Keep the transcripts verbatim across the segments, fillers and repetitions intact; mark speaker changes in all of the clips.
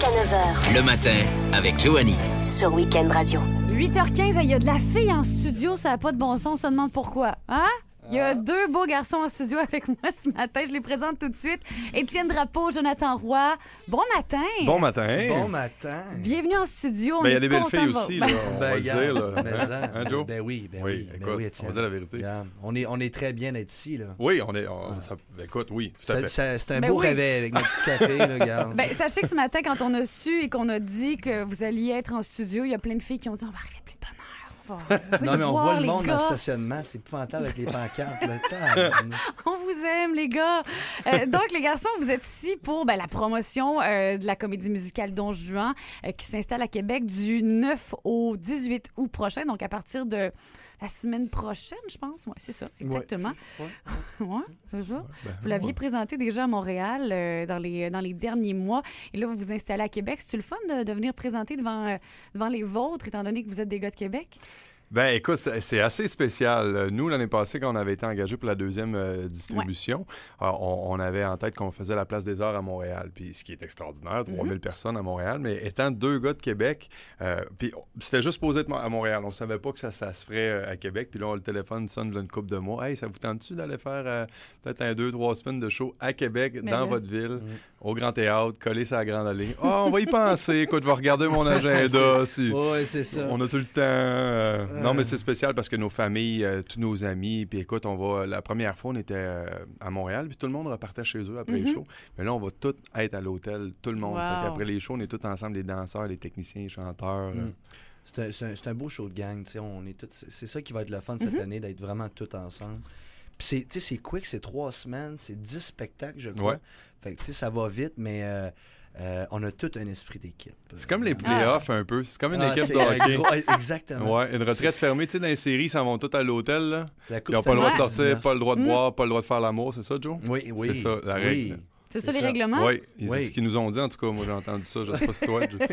Speaker 1: Jusqu'à neuf heures.
Speaker 2: Le matin, avec Joanie.
Speaker 1: Sur Week-end Radio.
Speaker 3: huit heures quinze, il y a de la fille en studio, ça n'a pas de bon sens, on se demande pourquoi. Hein? Il y a deux beaux garçons en studio avec moi ce matin. Je les présente tout de suite. Étienne Drapeau, Jonathan Roy. Bon matin.
Speaker 4: Bon matin.
Speaker 5: Bon matin.
Speaker 3: Bienvenue en studio. On
Speaker 4: Ben, il y a
Speaker 3: est
Speaker 4: des belles
Speaker 3: content
Speaker 4: filles
Speaker 3: de vous-
Speaker 4: aussi,
Speaker 3: Ben,
Speaker 4: là, on
Speaker 5: Ben,
Speaker 4: va le
Speaker 5: regarde,
Speaker 4: dire. Là.
Speaker 5: mais
Speaker 4: Hein,
Speaker 5: ça,
Speaker 4: hein, Joe?
Speaker 5: Ben oui, ben
Speaker 4: Oui,
Speaker 5: oui. ben
Speaker 4: écoute,
Speaker 5: oui,
Speaker 4: on
Speaker 5: Étienne.
Speaker 4: va dire la vérité.
Speaker 5: Regarde, on est, on est très bien d'être ici, là.
Speaker 4: Oui, on est... on- ça- écoute, oui, tout à
Speaker 5: Ça-
Speaker 4: fait.
Speaker 5: ça- c'est un
Speaker 3: Ben
Speaker 5: beau
Speaker 3: oui.
Speaker 5: réveil avec notre petit café, là, regarde.
Speaker 3: ben, sachez que ce matin, quand on a su et qu'on a dit que vous alliez être en studio, il y a plein de filles qui ont dit on va arriver plus de bonne heure. On va, on va
Speaker 5: non,
Speaker 3: les
Speaker 5: mais on
Speaker 3: voir,
Speaker 5: voit le
Speaker 3: les
Speaker 5: monde
Speaker 3: gars.
Speaker 5: dans le stationnement, c'est épouvantable avec les pancartes. Le temps.
Speaker 3: On vous aime, les gars. Euh, donc, les garçons, vous êtes ici pour ben, la promotion euh, de la comédie musicale Don Juan euh, qui s'installe à Québec du neuf au dix-huit août prochain, donc à partir de la semaine prochaine, je pense. Oui, c'est ça, exactement.
Speaker 5: Ouais.
Speaker 3: Ouais, c'est ça.
Speaker 4: Ben,
Speaker 3: Vous l'aviez
Speaker 4: ouais.
Speaker 3: présenté déjà à Montréal euh, dans, les, dans les derniers mois. Et là, vous vous installez à Québec. C'est-tu le fun de, de venir présenter devant, euh, devant les vôtres, étant donné que vous êtes des gars de Québec?
Speaker 4: Ben, écoute, c'est c'est assez spécial. Nous, l'année passée, quand on avait été engagés pour la deuxième euh, distribution, euh, on, on avait en tête qu'on faisait la Place des Arts à Montréal. Puis, ce qui est extraordinaire, trois mille personnes à Montréal. Mais étant deux gars de Québec, euh, puis c'était juste posé à Montréal. On savait pas que ça, ça se ferait euh, à Québec. Puis là, on, le téléphone sonne là, une couple de mois. Hey, ça vous tente-tu d'aller faire euh, peut-être un, deux, trois semaines de show à Québec,
Speaker 3: Mais
Speaker 4: dans
Speaker 3: là-
Speaker 4: votre ville, au Grand Théâtre, collé sur la Grande Allée? Ah, on va y penser. Écoute, je vais regarder mon agenda. Si...
Speaker 5: Oui, c'est ça.
Speaker 4: On a tout le temps. euh,
Speaker 5: Euh.
Speaker 4: Non, mais c'est spécial parce que nos familles, euh, tous nos amis, puis écoute, on va. La première fois, on était euh, à Montréal, puis tout le monde repartait chez eux après les shows. Mais là, on va tous être à l'hôtel, tout le monde.
Speaker 3: Wow.
Speaker 4: Fait qu'après les shows, on est tous ensemble, les danseurs, les techniciens, les chanteurs. euh.
Speaker 5: Mm. C'est un, c'est un- c'est un beau show de gang, tu sais, on est tous, c'est c'est ça qui va être le fun cette année, d'être vraiment tous ensemble. Puis c'est, tu sais, c'est quick, c'est trois semaines, c'est dix spectacles, je crois.
Speaker 4: Ouais.
Speaker 5: Fait que, tu sais, ça va vite, mais euh, euh, on a tout un esprit d'équipe.
Speaker 4: C'est comme les
Speaker 5: Euh,
Speaker 4: playoffs un peu. C'est comme une
Speaker 5: ah,
Speaker 4: équipe
Speaker 5: c'est
Speaker 4: de
Speaker 5: un
Speaker 4: hockey.
Speaker 5: gros- exactement.
Speaker 4: Ouais, une retraite fermée. Tu sais, dans les séries, ils s'en vont tous à l'hôtel, là.
Speaker 5: La
Speaker 4: Ils n'ont
Speaker 5: coupe,
Speaker 4: pas le droit de
Speaker 5: c'est
Speaker 4: sortir,
Speaker 5: dix-neuf.
Speaker 4: pas le droit de
Speaker 3: Mm.
Speaker 4: boire, pas le droit de faire l'amour, c'est ça, Joe?
Speaker 5: Oui, oui.
Speaker 4: C'est ça, la
Speaker 5: oui.
Speaker 4: règle.
Speaker 3: C'est ça
Speaker 5: C'est
Speaker 3: les
Speaker 5: ça.
Speaker 3: règlements?
Speaker 4: Oui, c'est
Speaker 5: Oui.
Speaker 4: ce qu'ils nous ont dit, en tout cas. Moi, j'ai entendu ça. Je sais pas si toi. je-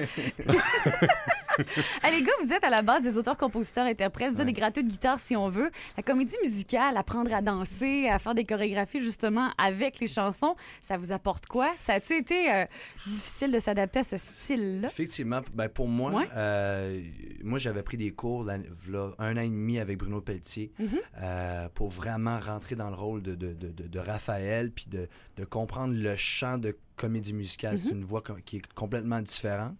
Speaker 3: Ah, les gars, vous êtes à la base des auteurs, compositeurs, interprètes. Vous êtes des gratteux de guitare, si on veut. La comédie musicale, apprendre à danser, à faire des chorégraphies, justement, avec les chansons, ça vous apporte quoi? Ça a-tu été euh, difficile de s'adapter à ce style-là?
Speaker 5: Effectivement, ben pour moi,
Speaker 3: Ouais.
Speaker 5: euh, moi j'avais pris des cours là, v'là un an et demi avec Bruno Pelletier
Speaker 3: Mhm.
Speaker 5: euh, pour vraiment rentrer dans le rôle de, de, de, de- de Raphaël puis de, de comprendre le chant de comédie musicale. C'est une voix co- qui est complètement différente.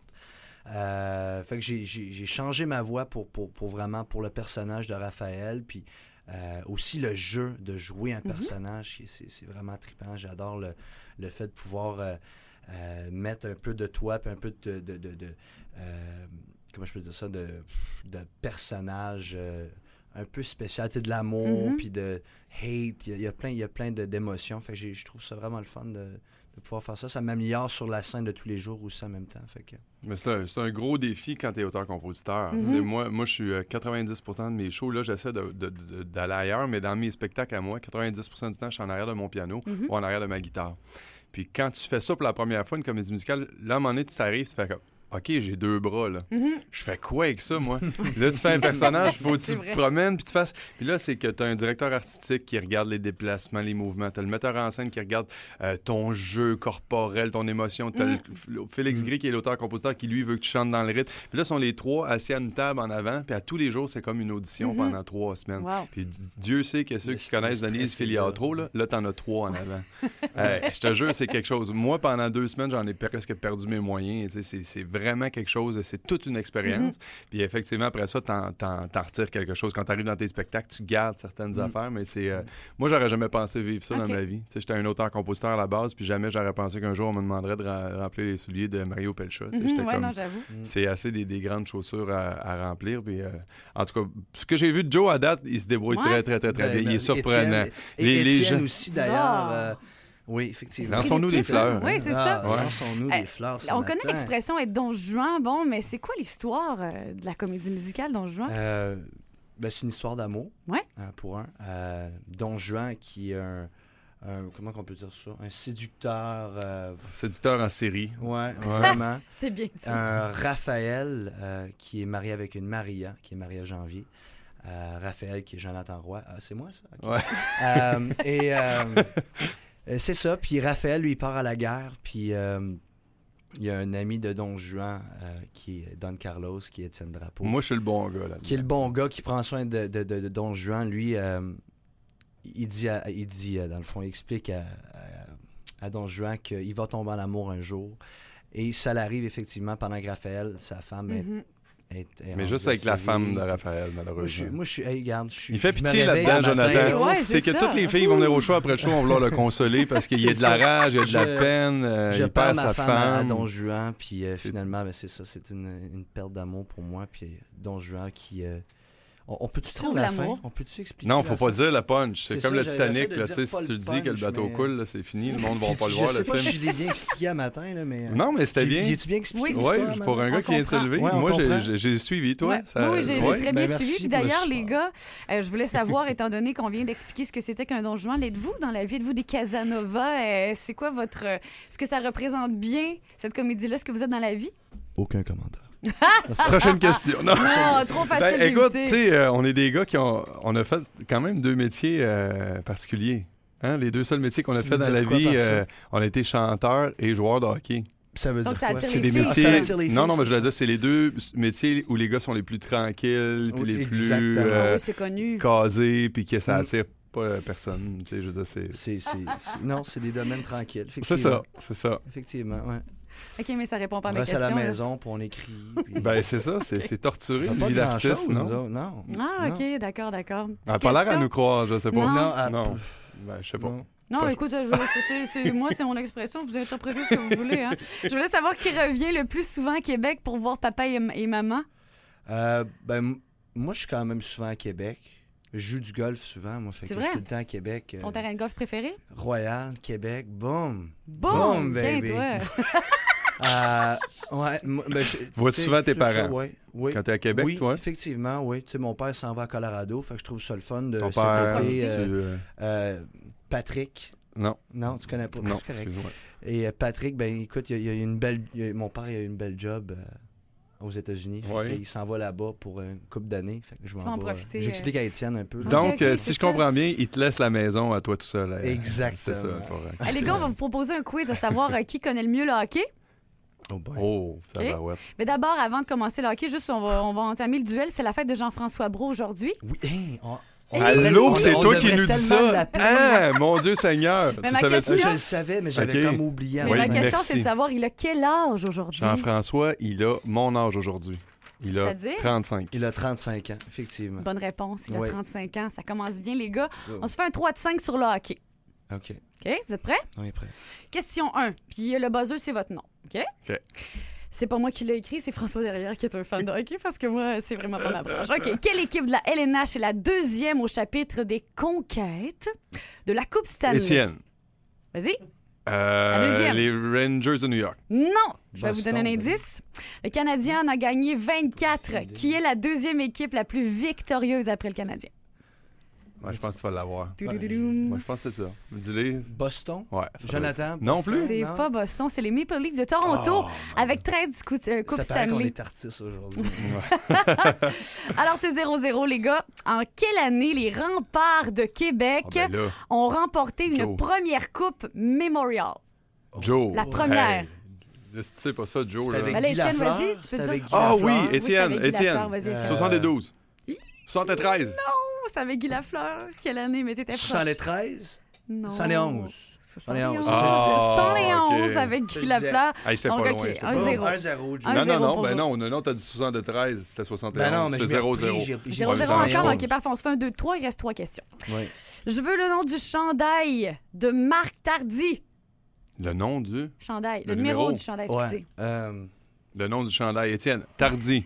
Speaker 5: Euh, fait que j'ai, j'ai, j'ai changé ma voix pour, pour, pour vraiment pour le personnage de Raphaël puis euh, aussi le jeu de jouer un personnage, c'est, c'est vraiment trippant. J'adore le, le fait de pouvoir euh, euh, mettre un peu de toi puis un peu de, de, de, de, euh, comment je peux dire ça, de, de personnage euh, un peu spécial, tu sais, de l'amour
Speaker 3: Mhm.
Speaker 5: puis de hate, il y a- il y, a plein il y a plein de, d'émotions, fait que j'ai- je trouve ça vraiment le fun de, de pouvoir faire ça. Ça m'améliore sur la scène de tous les jours aussi en même temps, fait que...
Speaker 4: Mais c'est un, c'est un gros défi quand tu es auteur-compositeur.
Speaker 3: Mhm.
Speaker 4: Tu sais, Moi, moi je suis euh, quatre-vingt-dix pour cent de mes shows, là, j'essaie de- de- de- d'aller ailleurs, mais dans mes spectacles à moi, quatre-vingt-dix pour cent du temps, je suis en arrière de mon piano
Speaker 3: Mhm.
Speaker 4: ou en arrière de ma guitare. Puis quand tu fais ça pour la première fois, une comédie musicale, là, à un moment donné, tu t'arrives, tu fais comme OK, j'ai deux bras, là.
Speaker 3: Mhm.
Speaker 4: Je fais quoi avec ça, moi? Là, tu fais un personnage, il faut que
Speaker 3: C'est
Speaker 4: tu
Speaker 3: vrai.
Speaker 4: te promènes, puis tu fasses... Puis là, c'est que tu as un directeur artistique qui regarde les déplacements, les mouvements. Tu as le metteur en scène qui regarde euh, ton jeu corporel, ton émotion. Tu as
Speaker 3: Mm.
Speaker 4: Félix Gris, qui est l'auteur-compositeur, qui, lui, veut que tu chantes dans le rythme. Puis là, sont les trois assis à une table en avant, puis à tous les jours, c'est comme une audition
Speaker 3: Mhm.
Speaker 4: pendant trois semaines.
Speaker 3: Wow.
Speaker 4: Puis Dieu sait que ceux
Speaker 5: Le
Speaker 4: qui
Speaker 5: stress,
Speaker 4: connaissent
Speaker 5: le
Speaker 4: Denise
Speaker 5: stress,
Speaker 4: Filiatro, là, là t'en as trois en avant. Euh, je te jure, c'est quelque chose. Moi, pendant deux semaines, j'en ai presque perdu mes moyens. Tu sais, C'est, c'est vraiment quelque chose, c'est toute une expérience. Puis effectivement, après ça, t'en, t'en, t'en retires quelque chose. Quand tu arrives dans tes spectacles, tu gardes certaines
Speaker 5: Mm.
Speaker 4: affaires, mais c'est... euh, moi, j'aurais jamais pensé vivre ça
Speaker 3: Ok.
Speaker 4: dans ma vie. Tu sais, j'étais un auteur-compositeur à la base, puis jamais j'aurais pensé qu'un jour, on me demanderait de ra- remplir les souliers de Mario Pelcha. Tu sais,
Speaker 3: Mhm,
Speaker 4: j'étais
Speaker 3: ouais,
Speaker 4: comme-
Speaker 3: non, j'avoue.
Speaker 4: c'est assez des, des grandes chaussures à, à remplir. Puis, euh, en tout cas, ce que j'ai vu de Joe à date, il se débrouille
Speaker 3: Ouais.
Speaker 4: très, très, très, très
Speaker 5: Ben,
Speaker 4: bien. Il
Speaker 5: ben,
Speaker 4: est surprenant.
Speaker 5: Étienne- et
Speaker 4: Les- les
Speaker 5: Étienne
Speaker 4: gens-
Speaker 5: aussi, d'ailleurs.
Speaker 3: Ah.
Speaker 5: euh, oui, effectivement.
Speaker 4: Lançons-nous des fleurs.
Speaker 3: Oui, c'est
Speaker 5: Ah,
Speaker 3: ça.
Speaker 5: Lançons-nous
Speaker 3: Euh,
Speaker 5: des fleurs ce
Speaker 3: On connaît
Speaker 5: matin.
Speaker 3: l'expression être Don Juan, bon, mais c'est quoi l'histoire euh, de la comédie musicale Don Juan?
Speaker 5: Euh, ben, c'est une histoire d'amour.
Speaker 3: Ouais.
Speaker 5: hein, pour un. Euh, Don Juan, qui est un, un- comment on peut dire ça? Un séducteur. euh,
Speaker 4: Séducteur en série.
Speaker 5: ouais, vraiment.
Speaker 3: C'est bien dit.
Speaker 5: Un Raphaël, euh, qui est marié avec une Maria, qui est mariée à janvier. Euh, Raphaël, qui est Jonathan Roy. Ah, c'est moi, ça? Ok.
Speaker 4: Ouais.
Speaker 5: Euh, et euh, euh, c'est ça. Puis Raphaël, lui, il part à la guerre. Puis euh, Il y a un ami de Don Juan euh, qui est Don Carlos, qui est Étienne Drapeau.
Speaker 4: Moi, je suis le bon gars, là.
Speaker 5: Qui est le bon gars qui prend soin de, de, de, de Don Juan. Lui, euh, il dit, à, il dit euh, dans le fond, il explique à, à, à Don Juan qu'il va tomber en amour un jour. Et ça l'arrive effectivement pendant que Raphaël, sa femme, est,
Speaker 3: Mm-hmm.
Speaker 5: est, est
Speaker 4: Mais juste
Speaker 5: rendue
Speaker 4: avec la
Speaker 5: série.
Speaker 4: femme de Raphaël,
Speaker 5: Moi, je
Speaker 4: malheureusement.
Speaker 5: suis, moi, je suis, hey, regarde, je suis.
Speaker 4: Il fait
Speaker 5: je me
Speaker 4: pitié
Speaker 5: réveille
Speaker 4: là-dedans,
Speaker 5: un matin,
Speaker 4: Jonathan.
Speaker 3: Ouais,
Speaker 4: c'est
Speaker 3: c'est
Speaker 4: que
Speaker 3: ça.
Speaker 4: toutes les filles vont venir au show après le show, vont vouloir le consoler parce qu'il y a de la
Speaker 5: C'est ça.
Speaker 4: rage, il y a de la
Speaker 5: Je-
Speaker 4: peine, euh,
Speaker 5: Je
Speaker 4: il
Speaker 5: perds
Speaker 4: perd
Speaker 5: ma
Speaker 4: sa
Speaker 5: femme, à, à
Speaker 4: femme.
Speaker 5: Don Juan, puis euh, finalement, ben, c'est ça, c'est une, une perte d'amour pour moi. Puis Don Juan qui. Euh, on, on peut-tu dire
Speaker 3: Trouve
Speaker 5: la
Speaker 3: l'amour.
Speaker 5: fin? On peut-tu expliquer?
Speaker 4: Non,
Speaker 5: la
Speaker 4: faut pas
Speaker 5: fin?
Speaker 4: dire le punch. C'est
Speaker 5: C'est
Speaker 4: comme
Speaker 5: ça,
Speaker 4: le
Speaker 5: j'essaie
Speaker 4: Titanic.
Speaker 5: de
Speaker 4: Là,
Speaker 5: dire
Speaker 4: tu sais,
Speaker 5: pas
Speaker 4: si tu
Speaker 5: le
Speaker 4: le dis que le
Speaker 5: punch,
Speaker 4: bateau
Speaker 5: mais-
Speaker 4: coule, là, c'est fini. Le monde ne va pas le
Speaker 5: Je
Speaker 4: voir,
Speaker 5: sais
Speaker 4: le
Speaker 5: pas
Speaker 4: film.
Speaker 5: si je l'ai bien expliqué à matin, là, mais. euh,
Speaker 4: Non, mais c'était
Speaker 5: j'ai-
Speaker 4: bien.
Speaker 5: J'ai-tu bien expliqué
Speaker 3: Oui.
Speaker 5: l'histoire,
Speaker 4: Oui, pour un
Speaker 5: madame?
Speaker 4: gars
Speaker 3: On
Speaker 4: qui vient de se
Speaker 3: comprend.
Speaker 4: lever.
Speaker 5: Ouais, on
Speaker 4: Moi, j'ai-
Speaker 5: comprend.
Speaker 4: j'ai j'ai suivi, toi.
Speaker 3: Ouais.
Speaker 4: ça-
Speaker 3: Oui, j'ai
Speaker 4: ouais.
Speaker 3: j'ai très
Speaker 5: Ben,
Speaker 3: bien
Speaker 5: merci
Speaker 3: suivi. Puis
Speaker 5: pour le
Speaker 3: d'ailleurs, les
Speaker 5: support.
Speaker 3: gars, euh, je voulais savoir, étant donné qu'on vient d'expliquer ce que c'était qu'un Don Juan, êtes-vous dans la vie? Êtes-vous des Casanova? Euh, c'est quoi votre... euh, Est-ce que ça représente bien, cette comédie-là, ce que vous êtes dans la vie?
Speaker 5: Aucun commentaire.
Speaker 4: Prochaine question. Non.
Speaker 3: Non, trop facile
Speaker 4: Ben, écoute, tu
Speaker 3: d'éviter.
Speaker 4: sais, euh, on est des gars qui ont, on a fait quand même deux métiers euh, particuliers. Hein? Les deux seuls métiers qu'on a
Speaker 5: Tu
Speaker 4: fait
Speaker 5: veux
Speaker 4: dans
Speaker 5: dire
Speaker 4: la
Speaker 5: quoi
Speaker 4: vie,
Speaker 5: par ça?
Speaker 4: euh, on a été chanteur et joueur de hockey.
Speaker 5: Ça veut
Speaker 3: Donc,
Speaker 5: dire
Speaker 3: ça
Speaker 5: quoi?
Speaker 3: attire
Speaker 4: C'est
Speaker 3: les
Speaker 4: des
Speaker 3: filles.
Speaker 4: métiers.
Speaker 5: Ah, ça attire les filles,
Speaker 4: non, non, mais
Speaker 5: ça.
Speaker 4: je voulais dire, c'est les deux métiers où les gars sont les plus tranquilles, puis
Speaker 5: Oui,
Speaker 4: les plus
Speaker 5: exactement.
Speaker 4: euh,
Speaker 3: Oui, c'est connu.
Speaker 4: casés, puis que ça
Speaker 5: Mm.
Speaker 4: attire pas euh, personne. Tu sais, je veux dire, c'est.
Speaker 5: C'est, c'est, c'est- Non, c'est des domaines tranquilles.
Speaker 4: C'est
Speaker 5: Effectivement.
Speaker 4: ça, c'est ça.
Speaker 5: Effectivement, ouais.
Speaker 3: OK, mais ça répond pas à
Speaker 5: On
Speaker 3: ma
Speaker 5: reste
Speaker 3: question.
Speaker 5: à la
Speaker 3: là.
Speaker 5: maison, puis on écrit. Puis...
Speaker 4: Ben, c'est ça, c'est c'est torturé,
Speaker 5: On a
Speaker 4: une
Speaker 5: pas
Speaker 4: vie
Speaker 5: grand-chose,
Speaker 4: d'artiste,
Speaker 5: nous
Speaker 4: non?
Speaker 5: autres, non.
Speaker 3: Ah,
Speaker 5: Non.
Speaker 3: OK, d'accord, d'accord.
Speaker 4: Elle a
Speaker 3: Petite
Speaker 4: pas l'air à
Speaker 3: question?
Speaker 4: nous croire, je sais pas.
Speaker 3: Non.
Speaker 5: Non, ah,
Speaker 4: Non. Ben, je sais pas.
Speaker 5: non.
Speaker 3: Non,
Speaker 4: Pas-
Speaker 3: écoute, je- c'est, c'est- moi, c'est mon expression. Vous interprétez ce que vous voulez. Hein. Je voulais savoir qui revient le plus souvent à Québec pour voir papa et, et maman.
Speaker 5: Euh, ben, m- moi, je suis quand même souvent à Québec. Je joue du golf souvent, moi. Fait
Speaker 3: C'est
Speaker 5: que
Speaker 3: vrai?
Speaker 5: je suis tout le temps à Québec. euh,
Speaker 3: Ton terrain de golf préféré?
Speaker 5: Royal, Québec, boum.
Speaker 3: Boum!
Speaker 5: Boum,
Speaker 3: Tiens,
Speaker 5: baby.
Speaker 3: toi.
Speaker 5: Euh, ouais, moi, ben, je-
Speaker 4: Vois-tu
Speaker 5: tu sais,
Speaker 4: souvent tes
Speaker 5: c'est ça,
Speaker 4: parents?
Speaker 5: ouais, oui.
Speaker 4: Quand t'es à Québec,
Speaker 5: oui,
Speaker 4: toi?
Speaker 5: effectivement, oui. Tu sais, mon père s'en va à Colorado, fait que je trouve ça le fun de
Speaker 4: Ton
Speaker 5: cet
Speaker 4: père,
Speaker 5: été,
Speaker 4: tu,
Speaker 5: euh,
Speaker 4: euh,
Speaker 5: euh, Patrick.
Speaker 4: Non,
Speaker 5: Non, tu connais pas.
Speaker 4: non,
Speaker 5: c'est correct.
Speaker 4: excuse-moi.
Speaker 5: Et euh, Patrick, ben écoute, il y a, il y a une belle, il y a- mon père il a eu une belle job euh, aux États-Unis. Fait
Speaker 4: Ouais.
Speaker 5: que, il s'en va là-bas pour une couple d'années. Fait que je
Speaker 3: Tu
Speaker 5: m'en
Speaker 3: vas en
Speaker 5: vais,
Speaker 3: profiter,
Speaker 5: euh, J'explique à Étienne un peu.
Speaker 3: Ok,
Speaker 4: Donc,
Speaker 3: ok,
Speaker 4: euh,
Speaker 3: c'est
Speaker 4: si je
Speaker 3: ça.
Speaker 4: comprends bien, il te laisse la maison à toi tout seul. euh,
Speaker 5: Exactement.
Speaker 4: C'est ça, toi.
Speaker 3: Hey, les gars, on va vous proposer un quiz à savoir euh, qui connaît le mieux le hockey.
Speaker 5: Oh boy.
Speaker 4: Oh, ça
Speaker 3: Ok.
Speaker 4: va, ouais.
Speaker 3: Mais d'abord, avant de commencer le hockey, juste on va, on va entamer le duel. C'est la fête de Jean-François Brault aujourd'hui.
Speaker 5: Oui, hein, on- on
Speaker 4: Allô,
Speaker 5: devrait- on-
Speaker 4: c'est
Speaker 5: on
Speaker 4: toi qui
Speaker 5: devrait
Speaker 4: nous dis
Speaker 5: tellement
Speaker 4: ça?
Speaker 5: l'appeler.
Speaker 4: Ah, mon Dieu Seigneur!
Speaker 3: Mais
Speaker 4: Tu
Speaker 3: ma
Speaker 4: savais-tu?
Speaker 5: Euh,
Speaker 3: question-
Speaker 5: je le savais, mais j'avais
Speaker 4: Ok.
Speaker 5: comme oublié.
Speaker 3: Mais
Speaker 4: Oui,
Speaker 3: ma
Speaker 5: avant.
Speaker 3: question,
Speaker 4: merci.
Speaker 3: c'est de savoir, il a quel âge aujourd'hui?
Speaker 4: Jean-François, il a mon âge aujourd'hui. Il a
Speaker 3: C'est-à-dire?
Speaker 4: trente-cinq.
Speaker 5: Il a trente-cinq ans, effectivement.
Speaker 3: Bonne réponse, il a
Speaker 5: Ouais.
Speaker 3: trente-cinq ans. Ça commence bien, les gars.
Speaker 5: Oh.
Speaker 3: On se fait un trois de cinq sur le hockey.
Speaker 5: OK,
Speaker 3: OK? Vous êtes prêts?
Speaker 5: on est prêt.
Speaker 3: Question un. Puis le buzzer, c'est votre nom. OK?
Speaker 4: OK.
Speaker 3: C'est pas moi qui l'ai écrit, c'est François Derrière qui est un fan de hockey parce que moi, c'est vraiment pas ma branche. OK. Quelle équipe de la L N H est la deuxième au chapitre des conquêtes de la Coupe Stanley?
Speaker 4: Étienne.
Speaker 3: Vas-y.
Speaker 4: Euh,
Speaker 3: La deuxième.
Speaker 4: Les Rangers de New York.
Speaker 3: Non! Je vais vous
Speaker 5: Boston,
Speaker 3: donner un
Speaker 5: ben.
Speaker 3: indice. Le Canadien en a gagné vingt-quatre,
Speaker 5: Aucune idée.
Speaker 3: qui est la deuxième équipe la plus victorieuse après le Canadien.
Speaker 4: Ouais, je pense que tu vas l'avoir.
Speaker 3: Tudududum.
Speaker 4: Moi, je pense que c'est ça. Dis-les.
Speaker 5: Boston?
Speaker 4: Ouais. ça doit
Speaker 5: Jonathan?
Speaker 4: être- Non plus?
Speaker 3: C'est
Speaker 5: Non?
Speaker 3: pas Boston, c'est les Maple Leafs de Toronto
Speaker 4: Oh,
Speaker 3: avec treize cou- euh, Coupes
Speaker 5: Ça paraît qu'on
Speaker 3: Stanley.
Speaker 5: est artistes aujourd'hui.
Speaker 3: Alors, c'est zéro zéro, les gars. En quelle année les remparts de Québec
Speaker 4: Ah, ben là,
Speaker 3: ont remporté une
Speaker 4: Joe.
Speaker 3: première Coupe Memorial?
Speaker 4: Joe.
Speaker 3: La première.
Speaker 4: Hey, là, si tu sais pas ça, Joe.
Speaker 5: C'est
Speaker 4: Là.
Speaker 5: avec
Speaker 3: Ben là,
Speaker 5: Guy
Speaker 3: Étienne,
Speaker 5: Lafleur,
Speaker 3: vas-y, tu peux
Speaker 5: c'est
Speaker 3: dire.
Speaker 5: avec Guy
Speaker 4: Ah
Speaker 5: Lafleur.
Speaker 4: oui,
Speaker 3: Oui, c'est
Speaker 4: Étienne,
Speaker 3: avec Guy
Speaker 4: Étienne.
Speaker 3: Lafleur, vas-y, Étienne.
Speaker 5: Euh,
Speaker 4: soixante-douze. soixante-treize.
Speaker 3: Oh, c'est avec Guy Lafleur. Quelle année? Mais t'étais proche.
Speaker 5: soixante-treize?
Speaker 3: Non.
Speaker 5: soixante-onze.
Speaker 3: soixante et onze.
Speaker 5: Ah,
Speaker 3: soixante et onze
Speaker 4: ok.
Speaker 3: avec
Speaker 5: Ça,
Speaker 3: Guy
Speaker 5: je disais.
Speaker 3: Lafleur.
Speaker 4: Hey, j'étais
Speaker 3: Donc,
Speaker 4: pas
Speaker 3: ok,
Speaker 4: loin. j'étais
Speaker 3: un
Speaker 4: pas loin.
Speaker 3: zéro.
Speaker 5: un zéro, Joe.
Speaker 3: Un
Speaker 4: Non,
Speaker 3: zéro
Speaker 4: non, non,
Speaker 3: pour
Speaker 4: ben
Speaker 3: Joe.
Speaker 4: non, non, non, t'as dit soixante-treize, c'était soixante et onze.
Speaker 5: Ben non, mais
Speaker 4: c'est
Speaker 5: je l'ai
Speaker 4: zéro
Speaker 5: repris,
Speaker 4: zéro.
Speaker 5: j'ai- j'ai-
Speaker 3: zéro zéro
Speaker 4: Ouais,
Speaker 3: encore.
Speaker 4: ça
Speaker 3: OK, parfait. On se fait un deux trois. Il reste trois questions.
Speaker 5: Oui.
Speaker 3: Je veux le nom du chandail de Marc Tardy.
Speaker 4: Le nom du...
Speaker 3: Chandail. Le,
Speaker 4: Le
Speaker 3: numéro,
Speaker 4: numéro.
Speaker 3: du chandail,
Speaker 5: Ouais.
Speaker 3: excusez.
Speaker 5: Euh,
Speaker 4: Le nom du chandail, Étienne. Tardy.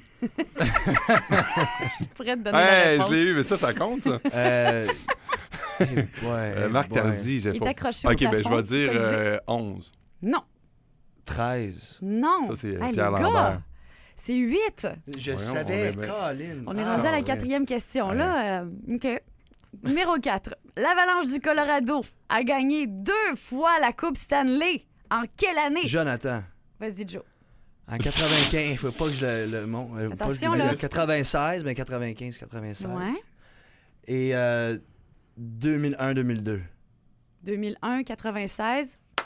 Speaker 3: Je pourrais te donner la
Speaker 4: Hey,
Speaker 3: réponse.
Speaker 4: je l'ai eu, mais ça, ça compte, ça.
Speaker 5: euh, ouais,
Speaker 4: Euh, Marc
Speaker 5: ouais.
Speaker 4: Tardy, j'ai
Speaker 3: Il est
Speaker 4: pas...
Speaker 3: accroché au
Speaker 4: OK, ben je
Speaker 3: plafond,
Speaker 4: vais dire
Speaker 3: colisé.
Speaker 4: euh, onze.
Speaker 3: Non.
Speaker 5: treize.
Speaker 3: Non.
Speaker 4: Ça, c'est
Speaker 3: Hey, les
Speaker 4: Pierre
Speaker 3: gars,
Speaker 4: Lambert.
Speaker 3: c'est huit.
Speaker 5: Je
Speaker 4: Voyons,
Speaker 5: savais,
Speaker 4: on est bien.
Speaker 5: Colin.
Speaker 3: On est
Speaker 5: Ah,
Speaker 3: rendu à la
Speaker 5: ouais.
Speaker 3: quatrième question. Là, euh, OK. Numéro quatre. L'Avalanche du Colorado a gagné deux fois la Coupe Stanley. En quelle année?
Speaker 5: Jonathan.
Speaker 3: Vas-y, Joe.
Speaker 5: En quatre-vingt-quinze, il faut pas que je le, le monte. euh, pas
Speaker 3: Attention,
Speaker 5: le-
Speaker 3: là.
Speaker 5: quatre-vingt-seize, mais quatre-vingt-quinze, quatre-vingt-seize.
Speaker 3: Ouais.
Speaker 5: Et euh, deux mille un, deux mille deux.
Speaker 3: deux mille un, quatre-vingt-seize.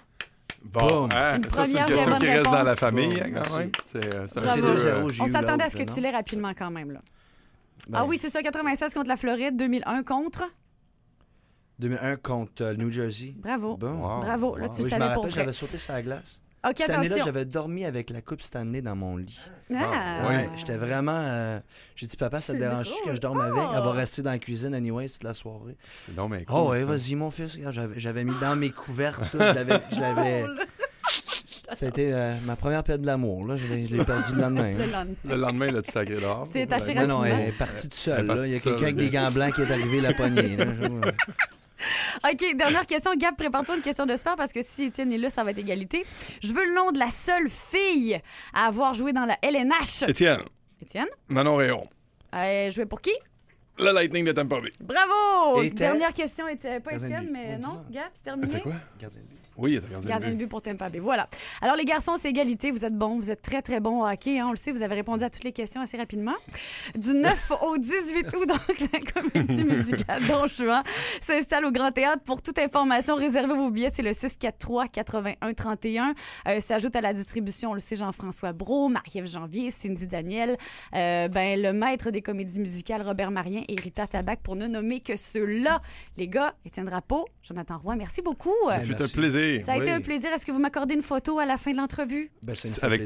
Speaker 4: Bon, hein,
Speaker 3: Une
Speaker 4: ça, c'est une
Speaker 3: première
Speaker 4: question
Speaker 3: vraie
Speaker 4: qui
Speaker 3: bonne
Speaker 4: reste dans la
Speaker 3: réponse.
Speaker 4: famille,
Speaker 5: Bon,
Speaker 4: hein, quand
Speaker 5: merci.
Speaker 4: même. C'est, euh, c'est un
Speaker 3: Bravo.
Speaker 5: C'est
Speaker 4: peu,
Speaker 5: deux
Speaker 4: euh,
Speaker 5: zéro, j'ai
Speaker 3: On
Speaker 5: eu
Speaker 3: s'attendait à
Speaker 5: l'autre,
Speaker 3: ce que
Speaker 5: non?
Speaker 3: tu l'aies rapidement quand même. Là.
Speaker 5: Ben,
Speaker 3: Ah oui, c'est ça, quatre-vingt-seize contre la Floride, deux mille un contre.
Speaker 5: deux mille un contre euh, New Jersey.
Speaker 3: Bravo.
Speaker 5: Bon.
Speaker 4: Wow.
Speaker 3: Bravo, là,
Speaker 4: Wow.
Speaker 3: tu
Speaker 5: Oui,
Speaker 3: le
Speaker 5: je me
Speaker 3: savais pour
Speaker 5: rappelle,
Speaker 3: vrai.
Speaker 5: j'avais sauté sur la glace.
Speaker 3: OK,
Speaker 5: Cette année-là,
Speaker 3: attention.
Speaker 5: j'avais dormi avec la Coupe Stanley dans mon lit.
Speaker 3: Ah.
Speaker 5: Ouais, j'étais vraiment... euh, J'ai dit, papa, ça te
Speaker 3: C'est
Speaker 5: dérange
Speaker 3: drôle.
Speaker 5: que je dorme
Speaker 3: Oh.
Speaker 5: avec? Elle va rester dans la cuisine anyway toute la soirée.
Speaker 4: C'est donc bien cool,
Speaker 5: Oh, ouais,
Speaker 4: ça.
Speaker 5: vas-y, mon fils. Regarde, J'avais, j'avais mis dans mes couvertes, tout, je l'avais... Je l'avais... Ça a été euh, ma première paix de l'amour, là. Je l'ai, je l'ai perdu le lendemain.
Speaker 3: Le
Speaker 5: là.
Speaker 3: lendemain.
Speaker 4: Le lendemain, là, tu sacré dehors.
Speaker 3: C'était taché
Speaker 5: Non, non, elle
Speaker 3: rapidement.
Speaker 5: est partie tout
Speaker 4: Elle
Speaker 5: seul,
Speaker 4: est
Speaker 5: là.
Speaker 4: partie
Speaker 5: Il y a
Speaker 4: toute seule,
Speaker 5: quelqu'un avec des
Speaker 4: ok.
Speaker 5: gants blancs qui est arrivé la poignée. là. Je-
Speaker 3: OK, dernière question. Gab, prépare-toi une question de sport parce que si Étienne est là, ça va être égalité. Je veux le nom de la seule fille à avoir joué dans la L N H.
Speaker 4: Étienne,
Speaker 3: Étienne,
Speaker 4: Manon Réon,
Speaker 3: elle jouait pour qui?
Speaker 4: le Lightning de Tampa Bay.
Speaker 3: Bravo!
Speaker 5: Était-
Speaker 3: Dernière question, Étienne, pas
Speaker 5: Gardien de
Speaker 3: Étienne,
Speaker 5: but.
Speaker 3: mais
Speaker 5: Oh,
Speaker 3: non.
Speaker 5: non.
Speaker 3: Gab, c'est
Speaker 4: C'était
Speaker 3: terminé?
Speaker 4: quoi?
Speaker 5: Gardien de but.
Speaker 4: Oui, il était gardien,
Speaker 3: Gardien de
Speaker 4: de but.
Speaker 3: but pour Tampa Bay. Voilà. Alors, les garçons, c'est égalité. Vous êtes bons. Vous êtes très, très bons au hockey. Hein, on le sait, vous avez répondu à toutes les questions assez rapidement. Du neuf au dix-huit août, donc, la comédie musicale Don Juan s'installe au Grand Théâtre. Pour toute information, réservez vos billets. C'est le six quatre trois quatre-vingt-un trente et un. Euh, s'ajoute à la distribution, on le sait, Jean-François Brault, Marie-Ève Janvier, Cindy Daniel, euh, ben, le maître des comédies musicales, Robert Marien et Rita Tabac, pour ne nommer que ceux-là. Les gars, Étienne Drapeau, Jonathan Roy, merci beaucoup.
Speaker 5: Ça
Speaker 4: Ça fut un
Speaker 5: Merci.
Speaker 4: plaisir.
Speaker 3: Ça a été
Speaker 5: Oui.
Speaker 3: un plaisir. Est-ce que vous m'accordez une photo à la fin de l'entrevue?
Speaker 5: Ben, ça me
Speaker 4: C'est
Speaker 5: fait
Speaker 4: avec